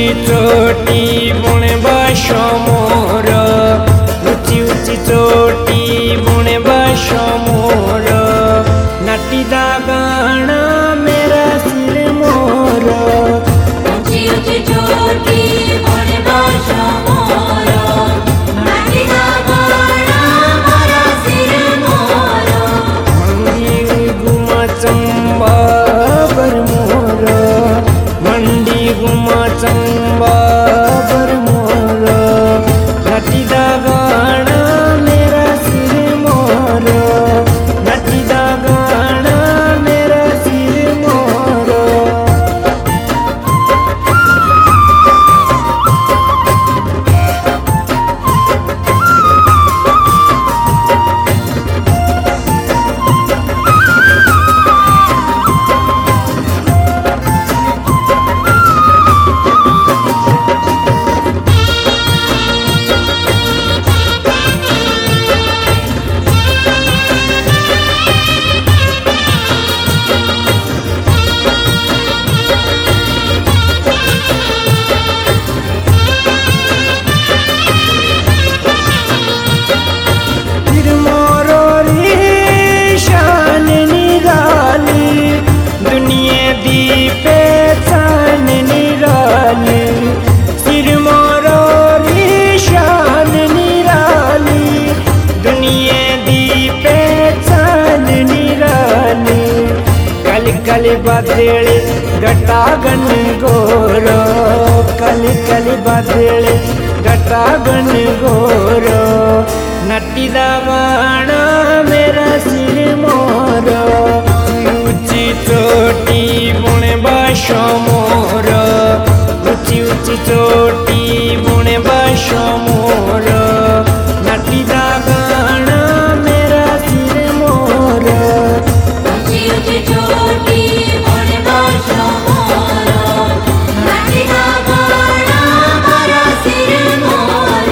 चोटी बुणबा समोर ऊंची ऊंची चोटी बुणबा समोर नाटी दागाना मेरा सिर मोर ऊंची ऊंची चोटी बुणबा समोर नाटी दागाना मेरा सिर मोर मंडी गुमा चंबा बर मोर मंडी गुमा चंबा बर मोर नाटी दागाना मेरा सिर मोर नाटी दागाना मेरा सिर मोर कली बदले घटागन गोरो कली कली बदले घटागन गोरो नटी दागाना मेरा सिर मोर ऊंची चोटी बुणबा समोर ऊंची ऊंची चोटी बुणबा समोर नटी दागाना मेरा सिर मोर ऊंची ऊंची चोटी बुणबा समोर नाटी दागाना मेरा सिर मोर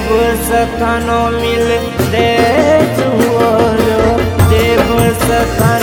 सखानो मिल दे देव सखानो